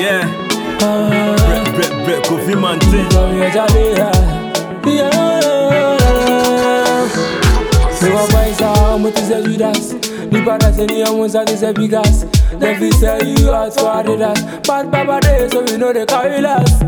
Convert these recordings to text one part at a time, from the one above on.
Yeah. Brett, Kofi Mountain. Your boys are much as a Judas. Nipa that any ones that is a big ass. Then we sell you out for Adidas. Bad Baba Day, so we know they carry last.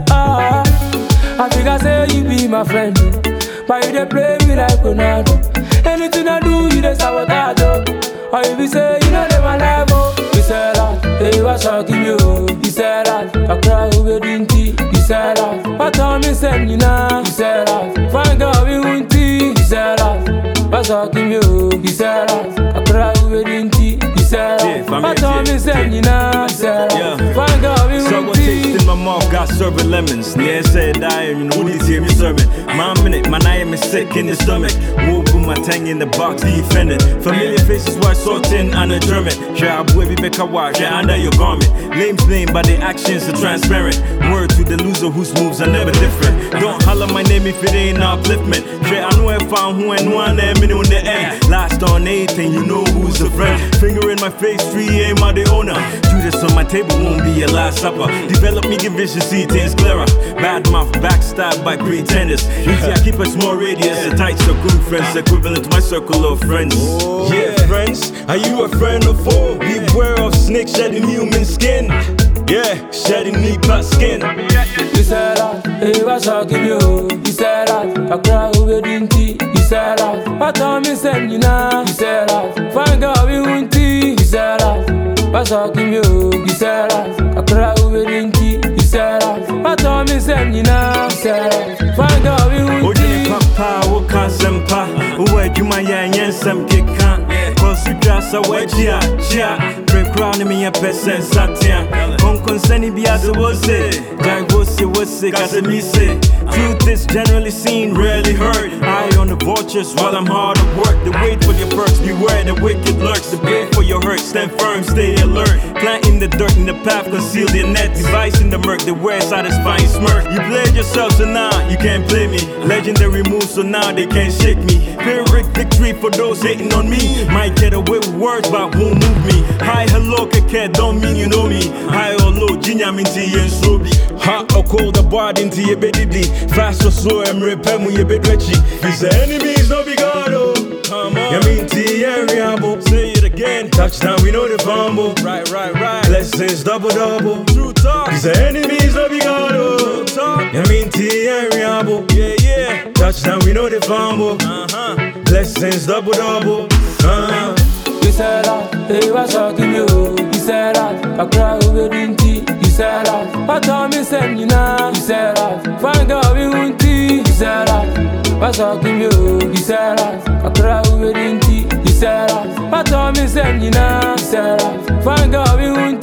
I think I say you be my friend, but you dey play me like Ronaldo. Anything I do, you dey sabotage. Or if you say you know they my level, you say that. Hey, what's shocking you? You say that. I cry over dinty. You say that. What time me send you now? You say that. Fine girl, we won't tea. You say that. What's shocking you? You say that. I cry over dinty. You say that. What time me send you now? You say that. Fine girl, we won't tea. In my mouth, got serving lemons. Yeah, said I am, you know, these hear me serving. My minute, man, I am sick in the stomach. Move with my tongue in the box, defending. Familiar faces, why sorting and a German. Share boy, we make a watch, under your garment. Name's name, but the actions are transparent. Word to the loser whose moves are never different. Don't holler my name if it ain't upliftment. Share, I know I found who and one, and me on the end. Last on 8, and you know who's a friend. Finger in my face, 3 ain't my the owner. Judas on my table won't be your last supper. Develop me, give vision, see things clearer. Bad mouth, backstab by pretenders. Easy, I keep a small radius, a tight circle of friends, equivalent to my circle of friends. Yeah, friends, are you a friend or foe? Beware of snakes shedding human skin. Yeah, shedding Nipa skin. You said that, hey, what's shocking you? You said that, I cry over dinty. You said that, what time me send you now? You said that, fine girl, we won't tea. You said that, what's shocking you? You said that, I cry over dinty. You said that, what time me send you now? You said that, fine girl, we won't tea. Papa, wo ka sempa, wo adwuma ya nyensem keka. Cause you just a wedgia, bring crown me a person satia. Concern be as it was it. Guy was it, cause me say. Truth is generally seen, rarely heard. Eye on the vultures while I'm hard at work. The wait for your perks, beware the wicked lurks. The blade for your hurt, stand firm, stay alert. Plant in the dirt, in the path, conceal their net. Device in the murk, they wear satisfying smirk. You played yourself, so now you can't play me. Legendary moves, so now they can't shake me. Pyrrhic victory for those hating on me. Might get away with words, but won't move me. Hi, hello, keke, don't mean you know me. High or low, Jinya minti yen sobi. Hot or cold, the body into your baby. Fast or slow, I'm repem when you be retchy. If the enemies no be God, oh. Come on. You mean T-Ariable. Say it again. Touchdown, we know the fumble. Right. Blessings double. True talk. If the enemies no be God, oh. Talk. You mean T-Ariable. Yeah. Touchdown, we know the fumble. Blessings double. You said that, hey, what's shocking you? You said that, I cry over dinty. You said that, what time me send you now? You said that, fine girl, we won't tea. You said that, what's shocking you? You said that, I cry over dinty. You said that, what time me send you now? You said that, fine girl, we won't tea.